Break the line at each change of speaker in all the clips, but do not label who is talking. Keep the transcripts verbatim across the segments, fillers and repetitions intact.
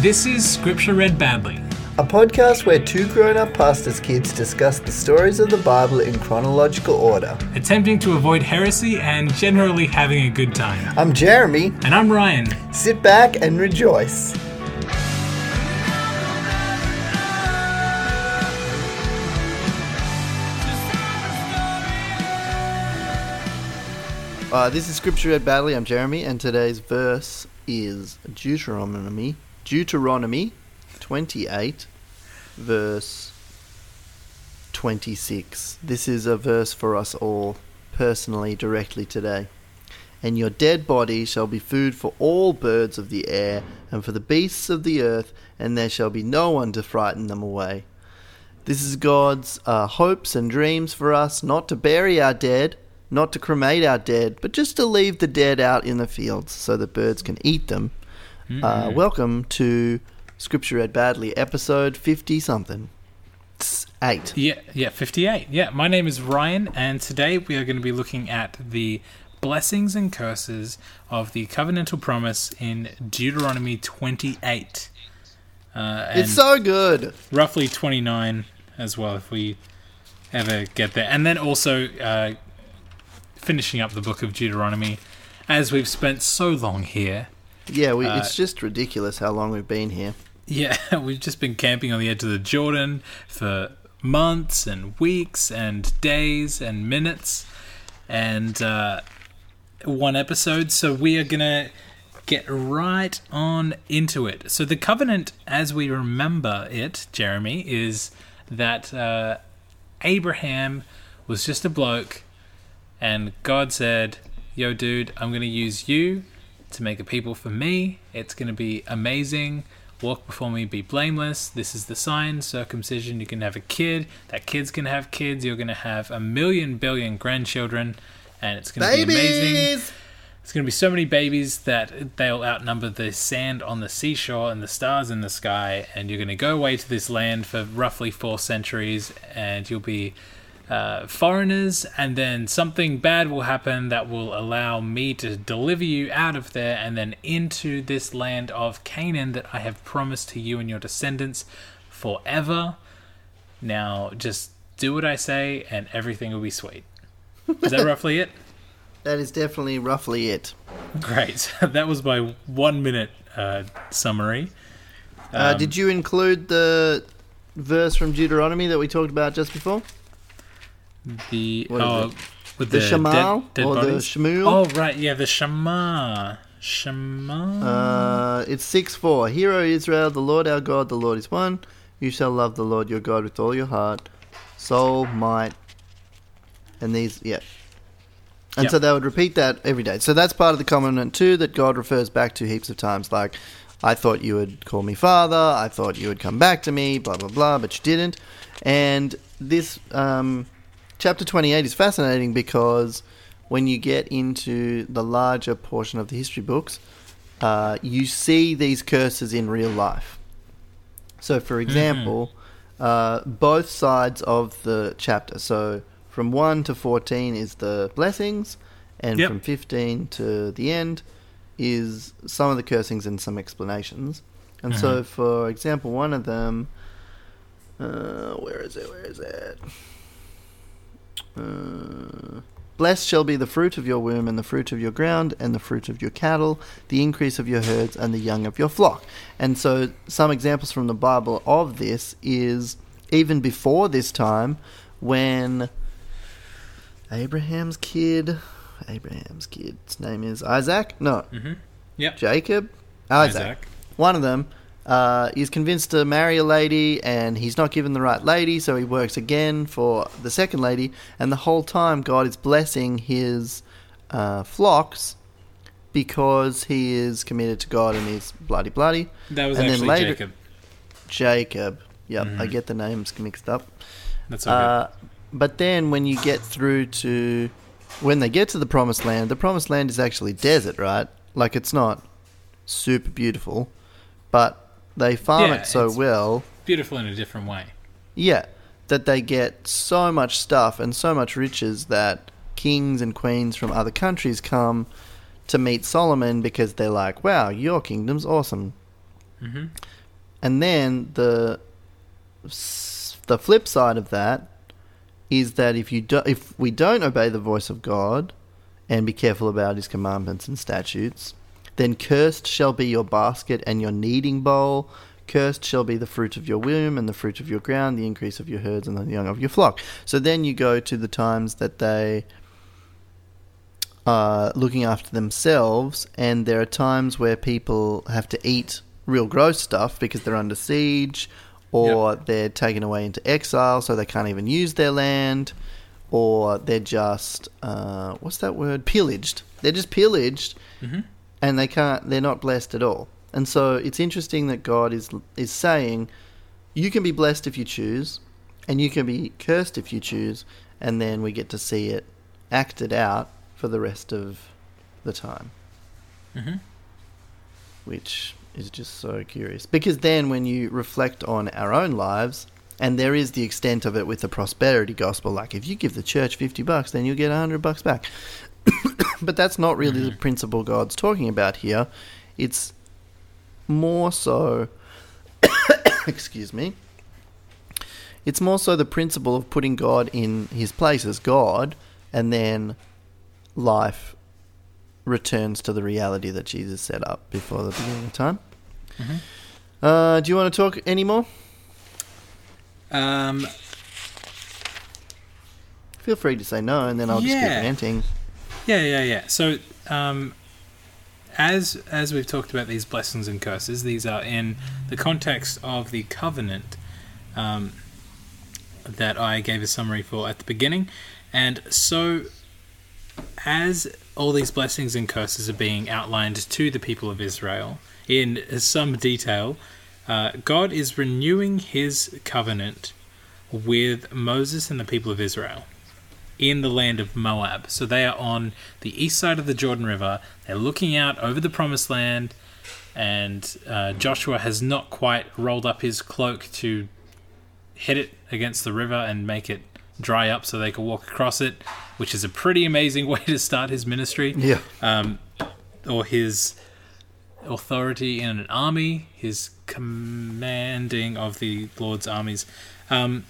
This is Scripture Read Badly,
a podcast where two grown-up pastors' kids discuss the stories of the Bible in chronological order,
attempting to avoid heresy and generally having a good time.
I'm Jeremy.
And I'm Ryan.
Sit back and rejoice. Uh, this is Scripture Read Badly. I'm Jeremy, and today's verse is Deuteronomy, Deuteronomy twenty-eight, verse twenty-six. This is a verse for us all, personally, directly today. And your dead body shall be food for all birds of the air, and for the beasts of the earth, and there shall be no one to frighten them away. This is God's uh, hopes and dreams for us, not to bury our dead, not to cremate our dead, but just to leave the dead out in the fields so that birds can eat them. Mm-hmm. Uh, welcome to Scripture Read Badly, episode fifty-something. Eight.
Yeah, yeah, fifty-eight. Yeah, my name is Ryan, and today we are going to be looking at the blessings and curses of the covenantal promise in Deuteronomy twenty-eight. Uh, and
it's so good.
Roughly twenty-nine as well, if we ever get there. And then also... Uh, finishing up the book of Deuteronomy, as we've spent so long here.
Yeah, we,
uh,
it's just ridiculous how long we've been here.
Yeah, we've just been camping on the edge of the Jordan for months and weeks and days and minutes and uh, one episode, so we are going to get right on into it. So the covenant, as we remember it, Jeremy, is that uh, Abraham was just a bloke, and God said, yo, dude, I'm going to use you to make a people for me. It's going to be amazing. Walk before me, be blameless. This is the sign, circumcision. You can have a kid. That kid's going to have kids. You're going to have a million billion grandchildren, and it's going to be amazing. It's going to be so many babies that they'll outnumber the sand on the seashore and the stars in the sky, and you're going to go away to this land for roughly four centuries, and you'll be... Uh, foreigners, and then something bad will happen that will allow me to deliver you out of there and then into this land of Canaan that I have promised to you and your descendants forever. Now, just do what I say and everything will be sweet. Is that roughly it?
That is definitely roughly it.
Great. That was my one minute uh, summary. Um,
uh, did you include the verse from Deuteronomy that we talked about just before?
The
what
oh,
is it?
With
the,
the
Shema
dead, dead
or
bodies?
the Shmuel?
Oh right, yeah, the Shema. Shema.
Uh, it's six four. Hear, O Israel, the Lord our God, the Lord is one. You shall love the Lord your God with all your heart, soul, might, and these. Yeah. And yep. So they would repeat that every day. So that's part of the covenant too that God refers back to heaps of times. Like, I thought you would call me Father. I thought you would come back to me. Blah blah blah. But you didn't. And this. Um, Chapter twenty-eight is fascinating because when you get into the larger portion of the history books, uh, you see these curses in real life. So, for example, mm-hmm. uh, both sides of the chapter, so from one to fourteen is the blessings, and yep. from fifteen to the end is some of the cursings and some explanations. And mm-hmm. so, for example, one of them... Uh, where is it? Where is it? Uh, blessed shall be the fruit of your womb, and the fruit of your ground, and the fruit of your cattle, the increase of your herds, and the young of your flock. And so some examples from the Bible of this is even before this time, when Abraham's kid, Abraham's kid's name is Isaac? No.
Mm-hmm. Yep.
Jacob? Isaac.
Isaac.
One of them. Uh, he's convinced to marry a lady, and he's not given the right lady, so he works again for the second lady, and the whole time God is blessing his uh, flocks because he is committed to God and he's bloody bloody.
That was
and
actually
then later,
Jacob.
Jacob. Yep,
mm-hmm.
I get the names mixed up.
That's okay.
Uh, but then when you get through to... When they get to the Promised Land, the Promised Land is actually desert, right? Like, it's not super beautiful, but... They farm
yeah,
it so well.
Beautiful in a different way.
Yeah. That they get so much stuff and so much riches that kings and queens from other countries come to meet Solomon because they're like, wow, your kingdom's awesome.
Mm-hmm.
And then the the flip side of that is that if you do, if we don't obey the voice of God and be careful about his commandments and statutes, then cursed shall be your basket and your kneading bowl. Cursed shall be the fruit of your womb and the fruit of your ground, the increase of your herds and the young of your flock. So then you go to the times that they are looking after themselves, and there are times where people have to eat real gross stuff because they're under siege, or yep. they're taken away into exile so they can't even use their land, or they're just, uh, what's that word? Pillaged. They're just pillaged,
mm-hmm.
and they can't, they're not blessed at all. And so it's interesting that God is is saying, you can be blessed if you choose, and you can be cursed if you choose, and then we get to see it acted out for the rest of the time.
Mm-hmm.
Which is just so curious. Because then when you reflect on our own lives, and there is the extent of it with the prosperity gospel, like if you give the church fifty bucks, then you'll get one hundred bucks back. But that's not really mm-hmm. the principle God's talking about here. It's more so, excuse me, it's more so the principle of putting God in his place as God, and then life returns to the reality that Jesus set up before the beginning of time.
Mm-hmm.
Uh, do you want to talk any more?
Um,
Feel free to say no, and then I'll
yeah.
just keep ranting.
Yeah, yeah, yeah. So, um, as as we've talked about these blessings and curses, these are in the context of the covenant um, that I gave a summary for at the beginning. And so, as all these blessings and curses are being outlined to the people of Israel in some detail, uh, God is renewing his covenant with Moses and the people of Israel in the land of Moab. So they are on the east side of the Jordan River. They're looking out over the promised land, and uh, Joshua has not quite rolled up his cloak to hit it against the river and make it dry up so they can walk across it, which is a pretty amazing way to start his ministry.
Yeah.
Um, or his authority in an army, his commanding of the Lord's armies. Um,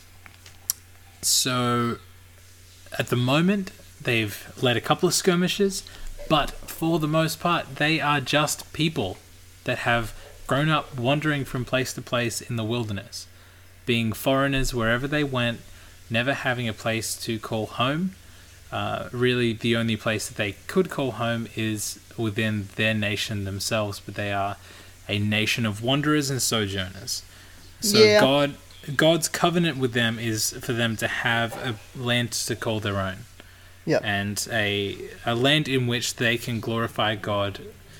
so at the moment, they've led a couple of skirmishes, but for the most part, they are just people that have grown up wandering from place to place in the wilderness, being foreigners wherever they went, never having a place to call home. Uh, really, the only place that they could call home is within their nation themselves, but they are a nation of wanderers and sojourners. So
yeah.
God, God's covenant with them is for them to have a land to call their own,
yeah,
and a a land in which they can glorify God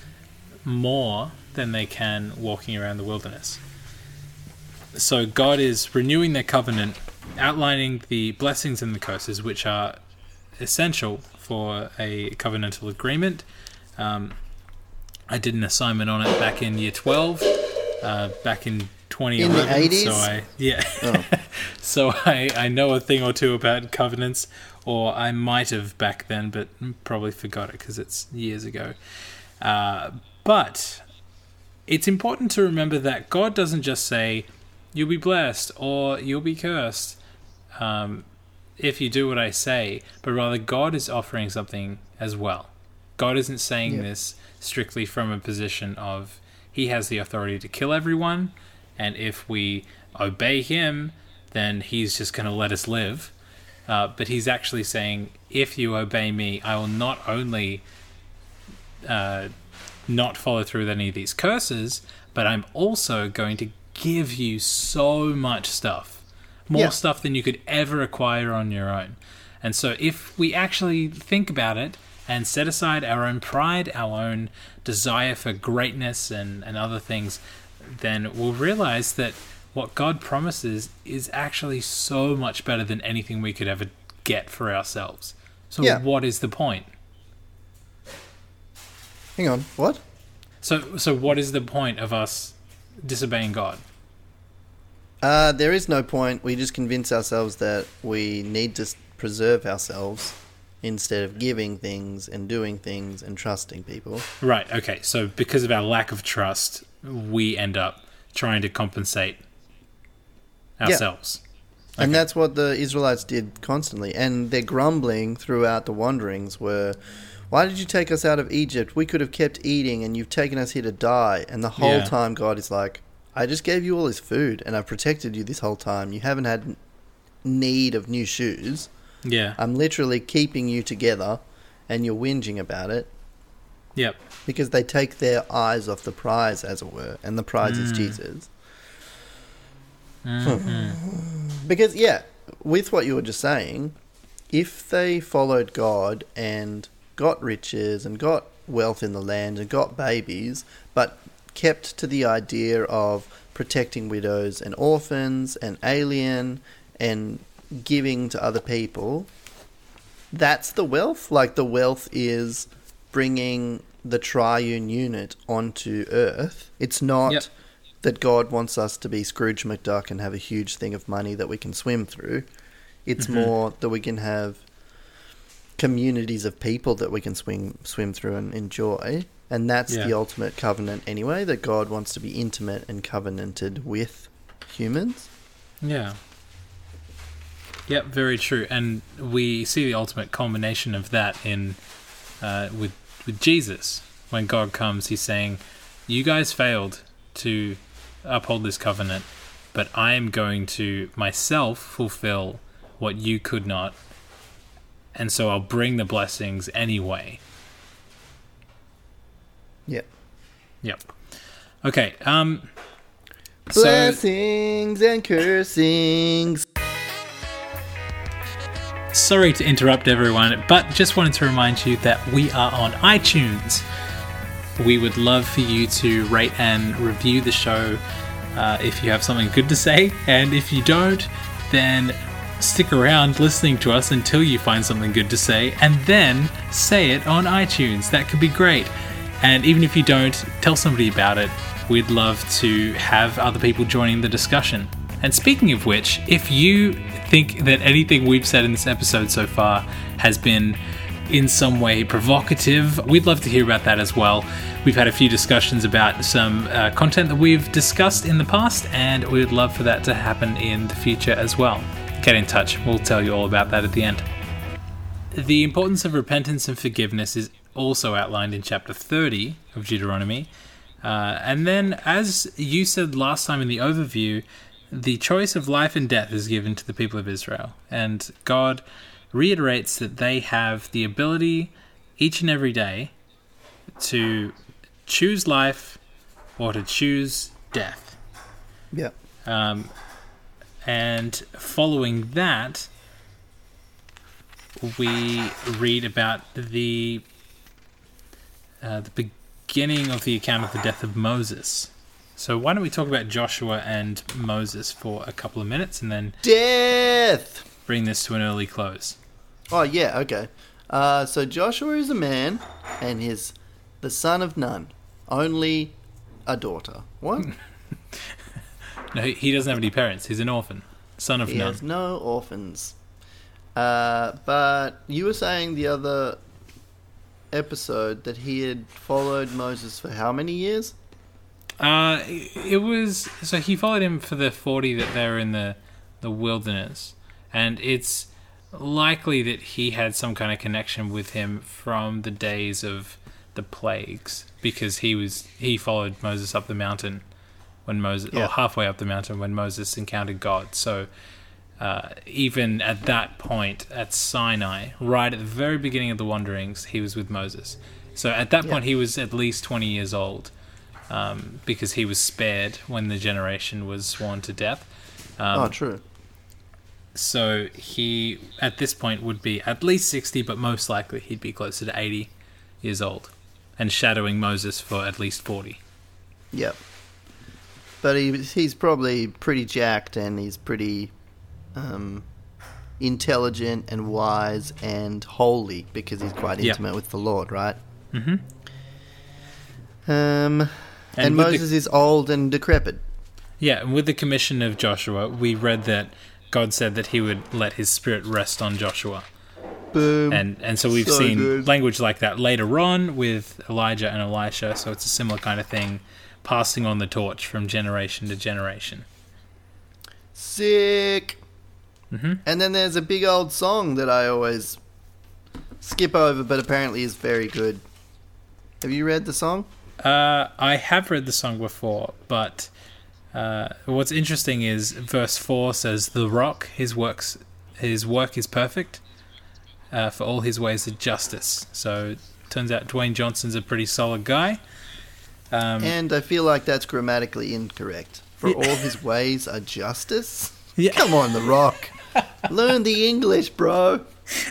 more than they can walking around the wilderness. So God is renewing their covenant, outlining the blessings and the curses, which are essential for a covenantal agreement. Um, I did an assignment on it back in year twelve, uh, back in twenty eleven.
In the eighties?
So I, yeah.
Oh.
So I, I know a thing or two about covenants, or I might have back then, but probably forgot it because it's years ago. Uh, but it's important to remember that God doesn't just say, you'll be blessed or you'll be cursed um, if you do what I say, but rather God is offering something as well. God isn't saying yeah. this strictly from a position of he has the authority to kill everyone, and if we obey him, then he's just going to let us live. Uh, but he's actually saying, if you obey me, I will not only uh, not follow through with any of these curses, but I'm also going to give you so much stuff. More yeah. stuff than you could ever acquire on your own. And so if we actually think about it and set aside our own pride, our own desire for greatness and, and other things, then we'll realize that what God promises is actually so much better than anything we could ever get for ourselves. So yeah. what is the point?
Hang on, what?
So so what is the point of us disobeying God?
Uh, there is no point. We just convince ourselves that we need to preserve ourselves instead of giving things and doing things and trusting people.
Right, okay. So because of our lack of trust, we end up trying to compensate ourselves.
And
Okay.
that's what the Israelites did constantly. And their grumbling throughout the wanderings were, why did you take us out of Egypt? We could have kept eating and you've taken us here to die. And the whole
Yeah.
time God is like, I just gave you all this food and I've protected you this whole time. You haven't had n- need of new shoes.
Yeah.
I'm literally keeping you together and you're whinging about it.
Yep.
Because they take their eyes off the prize, as it were. And the prize is
Mm.
Jesus.
Mhm.
Because, yeah, with what you were just saying, if they followed God and got riches and got wealth in the land and got babies, but kept to the idea of protecting widows and orphans and alien and giving to other people, that's the wealth. Like, the wealth is bringing the triune unit onto earth. It's not...
Yep.
that God wants us to be Scrooge McDuck and have a huge thing of money that we can swim through. It's
Mhm.
more that we can have communities of people that we can swim swim through and enjoy. And that's
Yeah.
the ultimate covenant anyway, that God wants to be intimate and covenanted with humans.
Yeah. Yep, very true. And we see the ultimate culmination of that in uh, with with Jesus. When God comes, he's saying, you guys failed to uphold this covenant, but I am going to myself fulfill what you could not, and so I'll bring the blessings anyway.
Yep.
Yep. Okay. Um. So
Blessings and cursings.
sorry to interrupt everyone, but just wanted to remind you that we are on iTunes. We would love for you to rate and review the show uh, if you have something good to say. And if you don't, then stick around listening to us until you find something good to say and then say it on iTunes. That could be great. And even if you don't, tell somebody about it. We'd love to have other people joining the discussion. And speaking of which, if you think that anything we've said in this episode so far has been in some way provocative, we'd love to hear about that as well. We've had a few discussions about some uh, content that we've discussed in the past, and we would love for that to happen in the future as well. Get in touch. We'll tell you all about that at the end. The importance of repentance and forgiveness is also outlined in chapter thirty of Deuteronomy. Uh, and then, as you said last time in the overview, the choice of life and death is given to the people of Israel. And God reiterates that they have the ability each and every day to choose life or to choose death.
Yep.
Um, and following that, we read about the uh, the beginning of the account of the death of Moses. So why don't we talk about Joshua and Moses for a couple of minutes and then
Death!
bring this to an early close.
Oh, yeah, okay. Uh, so Joshua is a man, and he's the son of none. Only a daughter. What?
No, he he doesn't have any parents. He's an orphan, son of
He
none.
has no orphans. Uh, but you were saying the other episode that he had followed Moses for how many years?
Uh, it was so he followed him for the forty that they were in the the wilderness, and it's likely that he had some kind of connection with him from the days of the plagues, because he was he followed Moses up the mountain when Moses,
Yeah.
or halfway up the mountain when Moses encountered God. So uh, even at that point at Sinai, right at the very beginning of the wanderings, he was with Moses. So at that
Yeah.
point, he was at least twenty years old. Um, because he was spared when the generation was sworn to death. Um,
oh, true.
So he, at this point, would be at least sixty, but most likely he'd be closer to eighty years old, and shadowing Moses for at least forty.
Yep. But he, he's probably pretty jacked, and he's pretty um, intelligent and wise and holy, because he's quite
Yeah.
intimate with the Lord, right?
Mm-hmm.
Um, and
And with the-
Moses is old and decrepit.
Yeah, and with the commission of Joshua, we read that God said that he would let his spirit rest on Joshua.
Boom.
And and so we've
So
seen
good.
language like that later on with Elijah and Elisha, so it's a similar kind of thing passing on the torch from generation to generation.
Sick.
Mm-hmm.
And then there's a big old song that I always skip over, but apparently is very good. Have you read the song?
Uh, I have read the song before, but uh, what's interesting is verse four says, "The Rock, his works, his work is perfect, uh, for all his ways are justice." So turns out Dwayne Johnson's a pretty solid guy. Um,
and I feel like that's grammatically incorrect. For
yeah.
all his ways are justice?
Yeah.
Come on, The Rock. Learn the English, bro.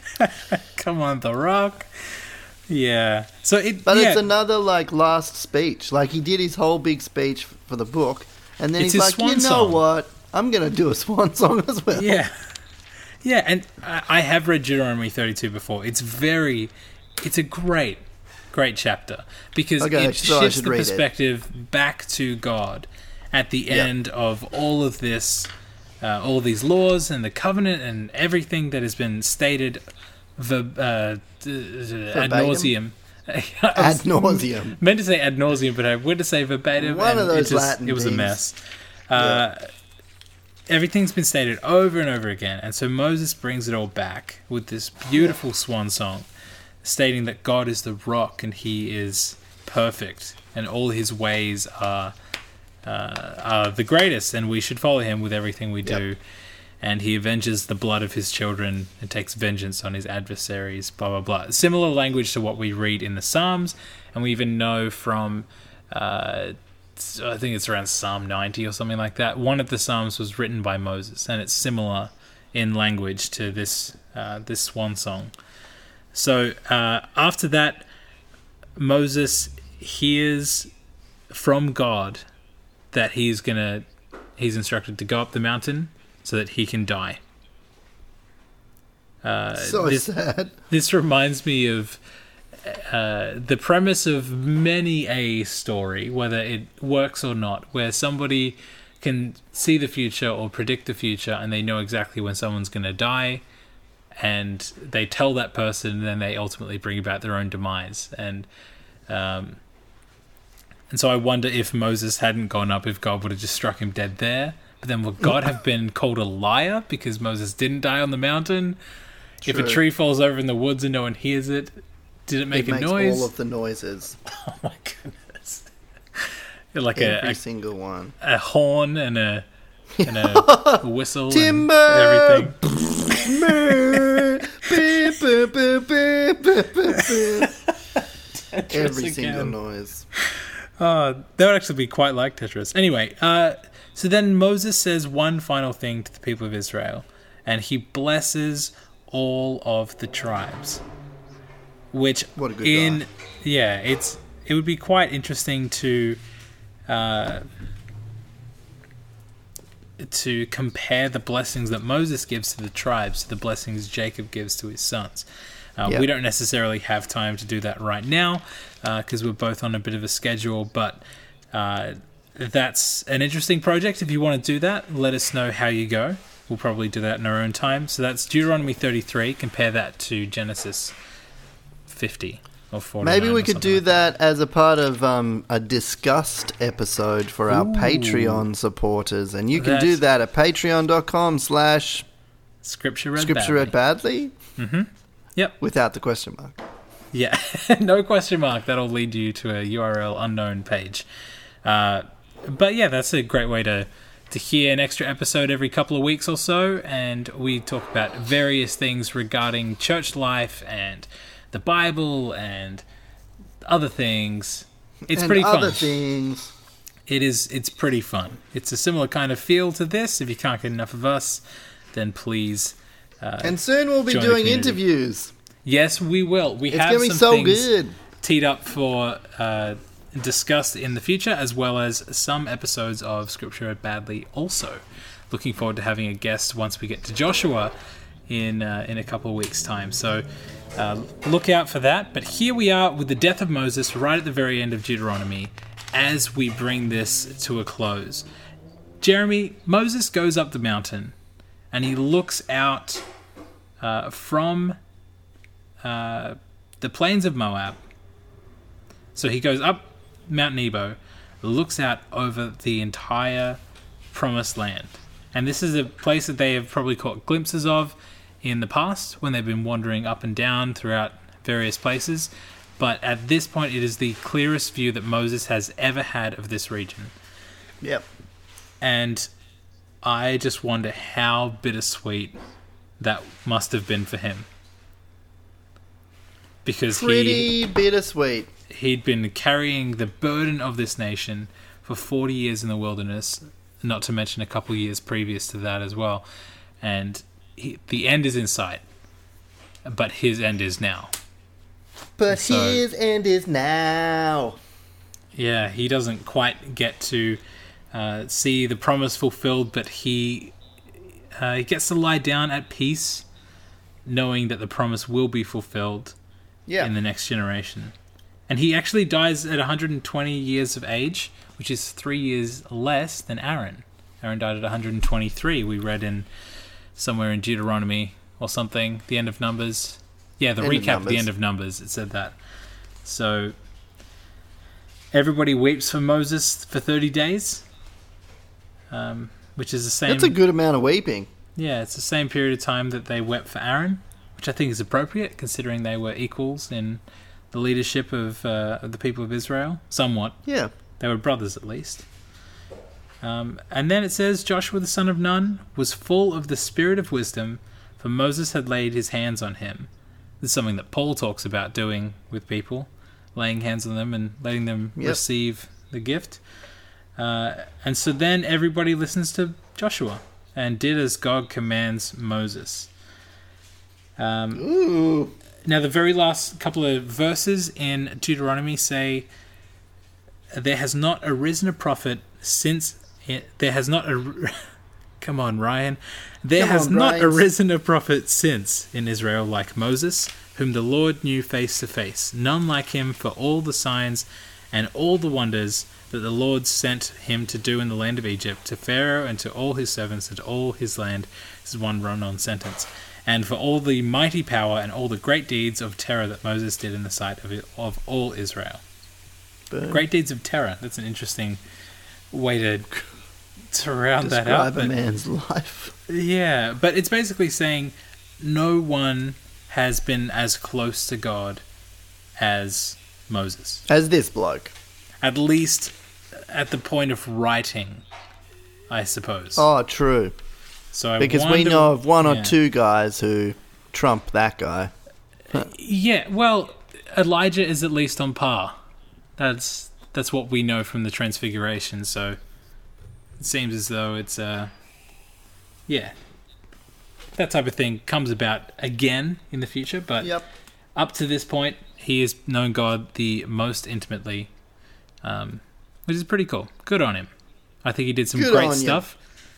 Come on, The Rock. Yeah. So it,
but
yeah.
it's another like last speech. Like he did his whole big speech for the book, and then
It's
he's
his
like, "You
swan
know
song."
what? I'm gonna do a swan song as well."
Yeah. Yeah, and I I have read Deuteronomy thirty-two before. It's very, it's a great, great chapter because
Okay,
it
so I
shifts
should
the
read it.
perspective back to God at the
Yep.
end of all of this, uh, all these laws and the covenant and everything that has been stated ver- uh, d- ad nauseum.
Ad nauseum.
Meant to say ad nauseum, but I went to say verbatim.
One
and
of those
it just,
Latin
It was a
things.
mess. Uh, Everything's been stated over and over again, and so Moses brings it all back with this beautiful swan song, stating that God is the rock and He is perfect, and all His ways are uh, are the greatest, and we should follow Him with everything we do.
Yep.
And He avenges the blood of His children and takes vengeance on His adversaries. Blah blah blah. Similar language to what we read in the Psalms, and we even know from. Uh, I think it's around Psalm ninety or something like that. One of the Psalms was written by Moses, and it's similar in language to this uh, this swan song. So uh, after that, Moses hears from God that he's gonna he's instructed to go up the mountain so that he can die. Uh,
So
this,
sad.
This reminds me of uh, the premise of many a story, whether it works or not, where somebody can see the future or predict the future and they know exactly when someone's going to die, and they tell that person, and then they ultimately bring about their own demise. And um, and so I wonder if Moses hadn't gone up, if God would have just struck him dead there. But then would God have been called a liar because Moses didn't die on the mountain? If a
True.
tree falls over in the woods and no one hears it, did it make
it
a
makes
noise?
all of the noises.
Oh my goodness! Like
Every
a, a
single one.
a horn and a and a whistle,
Timber!
and everything.
Every
Tetris
single
again.
noise.
Oh, that would actually be quite like Tetris. Anyway, uh, so then Moses says one final thing to the people of Israel, and he blesses all of the tribes. Which
What a good
in
guy.
yeah, it's it would be quite interesting to uh, to compare the blessings that Moses gives to the tribes to the blessings Jacob gives to his sons. Uh,
Yeah.
We don't necessarily have time to do that right now because uh, we're both on a bit of a schedule, but uh, that's an interesting project. If you want to do that, let us know how you go. We'll probably do that in our own time. So that's Deuteronomy thirty-three. Compare that to Genesis fifty or forty-nine.
Maybe we
or
could
something
do
like
that as a part of um, a discussed episode for our
Ooh.
Patreon supporters. And you can
That's-
do that at patreon.com slash
Scripture read
scripture read badly
Mm-hmm. Yep.
without the question mark.
Yeah. No question mark. That'll lead you to a U R L unknown page. Uh, but yeah, that's a great way to to hear an extra episode every couple of weeks or so, and we talk about various things regarding church life and the Bible and other things. It's
and
pretty
other
fun.
things.
It is. It's pretty fun. It's a similar kind of feel to this. If you can't get enough of us, then please. Uh,
And soon we'll be
join the
doing
community.
interviews.
yes, we will. We
It's
have
going to be
some
so
things
good.
teed up for uh, discussed in the future, as well as some episodes of Scripture Read Badly. Also, looking forward to having a guest once we get to Joshua in uh, in a couple of weeks' time. So uh, look out for that. But here we are with the death of Moses, right at the very end of Deuteronomy, as we bring this to a close. Jeremy, Moses goes up the mountain, and he looks out uh, from uh, the plains of Moab. So he goes up Mount Nebo, looks out over the entire promised land. And this is a place that they have probably caught glimpses of in the past when they've been wandering up and down throughout various places. But at this point, it is the clearest view that Moses has ever had of this region.
Yep.
And I just wonder how bittersweet that must have been for him. Because
Pretty
he,
bittersweet.
he'd been carrying the burden of this nation for forty years in the wilderness, not to mention a couple of years previous to that as well. And he, the end is in sight, but his end is now.
But
So-
his end is now.
Yeah, he doesn't quite get to uh, see the promise fulfilled, but he, uh, he gets to lie down at peace, knowing that the promise will be fulfilled
Yeah.
in the next generation. And he actually dies at one hundred twenty years of age, which is three years less than Aaron. Aaron died at one hundred twenty-three. We read in somewhere in Deuteronomy or something, the end of Numbers. Yeah, the
End of
recap of the
Numbers.
end of Numbers, it said that. So everybody weeps for Moses for thirty days, um, which is the same.
That's a good amount of weeping.
Yeah, it's the same period of time that they wept for Aaron, which I think is appropriate considering they were equals in the leadership of, uh, of the people of Israel. Somewhat.
Yeah.
They were brothers at least. Um, and then it says, Joshua the son of Nun was full of the spirit of wisdom, for Moses had laid his hands on him. This is something that Paul talks about doing with people, laying hands on them and letting them
Yep.
receive the gift. Uh, and so then everybody listens to Joshua and did as God commands Moses. Um,
Ooh.
now, the very last couple of verses in Deuteronomy say, there has not arisen a prophet since... It, there has not... A, come on, Ryan. There
Come
has
on,
not
Ryan.
arisen a prophet since in Israel like Moses, whom the Lord knew face to face. None like him for all the signs and all the wonders that the Lord sent him to do in the land of Egypt, to Pharaoh and to all his servants and to all his land. This is one run-on sentence. And for all the mighty power and all the great deeds of terror that Moses did in the sight of, it, of all Israel.
Boom.
Great deeds of terror. That's an interesting way to, to round that out.
Describe a
But,
man's life.
yeah, but it's basically saying no one has been as close to God as Moses.
As this bloke.
At least at the point of writing, I suppose.
Oh, true.
So I
Because we
wonder-
know of one or
yeah.
two guys who trump that guy.
Yeah, well, Elijah is at least on par. That's that's what we know from the Transfiguration. So it seems as though it's uh, yeah, that type of thing comes about again in the future. But
Yep.
up to this point, he has known God the most intimately, um, which is pretty cool. Good on him. I think he did some
Good
great
on you.
stuff.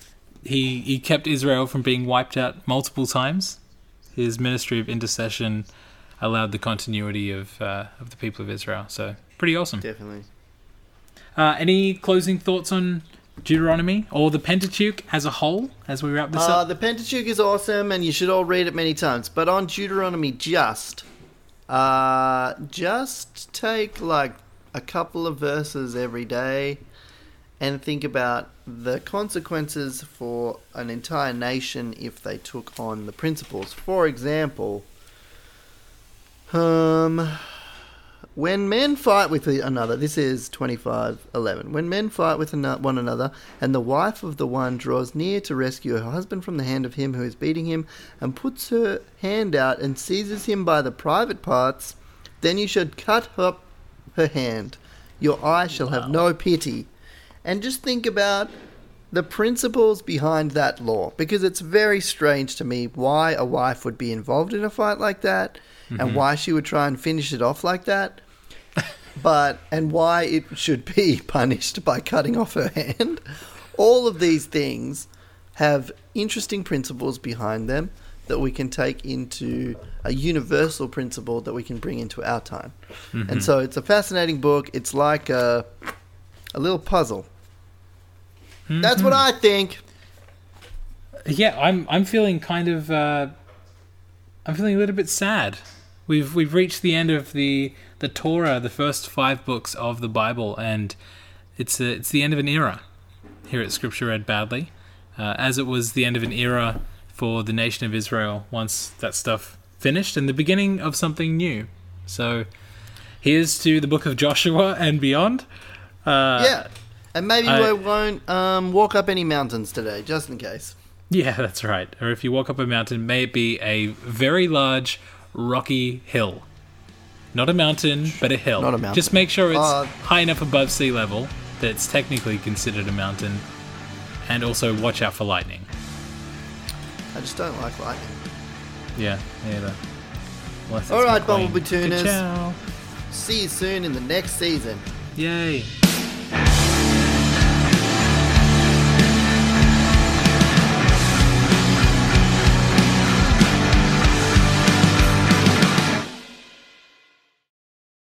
He he kept Israel from being wiped out multiple times. His ministry of intercession allowed the continuity of uh, of the people of Israel. So pretty awesome.
Definitely.
Uh, any closing thoughts on Deuteronomy or the Pentateuch as a whole as we wrap this
Uh,
up?
the Pentateuch is awesome, and you should all read it many times. But on Deuteronomy, just, uh, just take like a couple of verses every day, and think about the consequences for an entire nation if they took on the principles. For example, um, when men fight with another, this is twenty-five eleven. When men fight with ano- one another, and the wife of the one draws near to rescue her husband from the hand of him who is beating him, and puts her hand out and seizes him by the private parts, then you should cut up her hand. Your eye shall have no pity. And just think about the principles behind that law, because it's very strange to me why a wife would be involved in a fight like that, and why she would try and finish it off like that, but and why it should be punished by cutting off her hand. All of these things have interesting principles behind them that we can take into a universal principle that we can bring into our time. And so it's a fascinating book. It's like a, a little puzzle. That's what I think.
Yeah, I'm I'm feeling kind of uh, I'm feeling a little bit sad. We've we've reached the end of the the Torah, the first five books of the Bible, and it's a, it's the end of an era here at Scripture Read Badly, uh, as it was the end of an era for the nation of Israel once that stuff finished, and the beginning of something new. So here's to the book of Joshua and beyond. Uh,
yeah, and maybe
I,
we won't um, walk up any mountains today, just in case.
Yeah, that's right. Or if you walk up a mountain, may it be a very large, rocky hill. Not a mountain, but a hill.
Not a mountain.
Just make sure it's
Uh,
high enough above sea level that it's technically considered a mountain. And also watch out for lightning.
I just don't like lightning.
Yeah, me either. Unless it's
All right,
McQueen.
Bumblebee Tuners.
Ciao.
See you soon in the next season.
Yay.